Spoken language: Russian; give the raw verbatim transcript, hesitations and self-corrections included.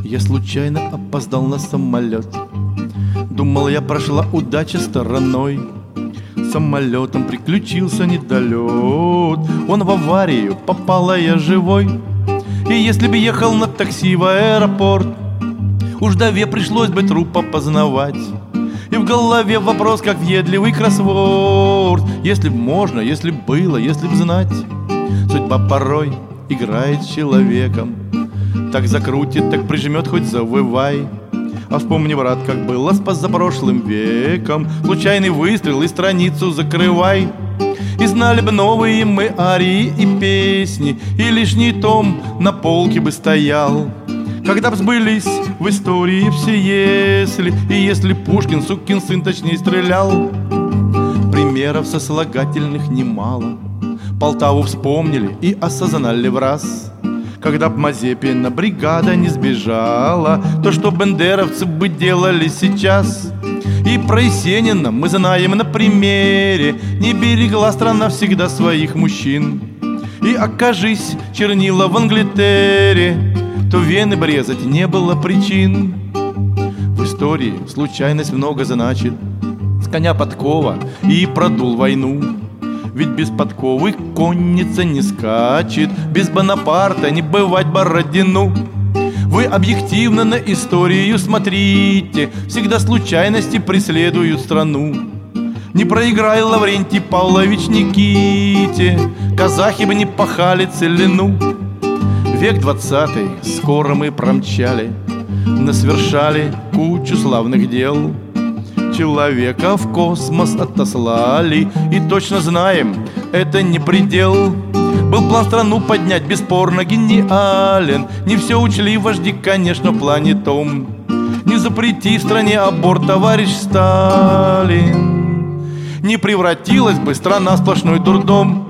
Я случайно опоздал на самолет. Думал, я прошла удача стороной. Самолетом приключился недолет. Он в аварию, попала я живой. И если бы ехал на такси в аэропорт, уж вдове пришлось бы труп опознавать. И в голове вопрос, как въедливый кроссворд. Если б можно, если б было, если б знать. Судьба порой играет с человеком. Так закрутит, так прижмет, хоть завывай. А вспомни, брат, как было с позапрошлым веком. Случайный выстрел и страницу закрывай. И знали бы новые мы арии и песни, и лишний том на полке бы стоял. Когда б сбылись в истории все если, и если Пушкин, сукин сын, точнее стрелял. Примеров сослагательных немало. Полтаву вспомнили и осознали в раз. Когда б Мазепина бригада не сбежала, то что бендеровцы бы делали сейчас? И про Есенина мы знаем на примере. Не берегла страна всегда своих мужчин. И окажись чернила в Англитере, то вены брезать не было причин. В истории случайность много значит. С коня подкова и продул войну. Ведь без подковы конница не скачет, без Бонапарта не бывать Бородину. Вы объективно на историю смотрите, всегда случайности преследуют страну. Не проиграй, Лаврентий Павлович, Никите, казахи бы не пахали целину. Век двадцатый скоро мы промчали, насвершали кучу славных дел. Человека в космос отослали, и точно знаем, это не предел. Был план страну поднять, бесспорно гениален. Не все учли вожди, конечно, в плане том. Не запрети в стране аборт, товарищ Сталин, не превратилась бы страна в сплошной дурдом.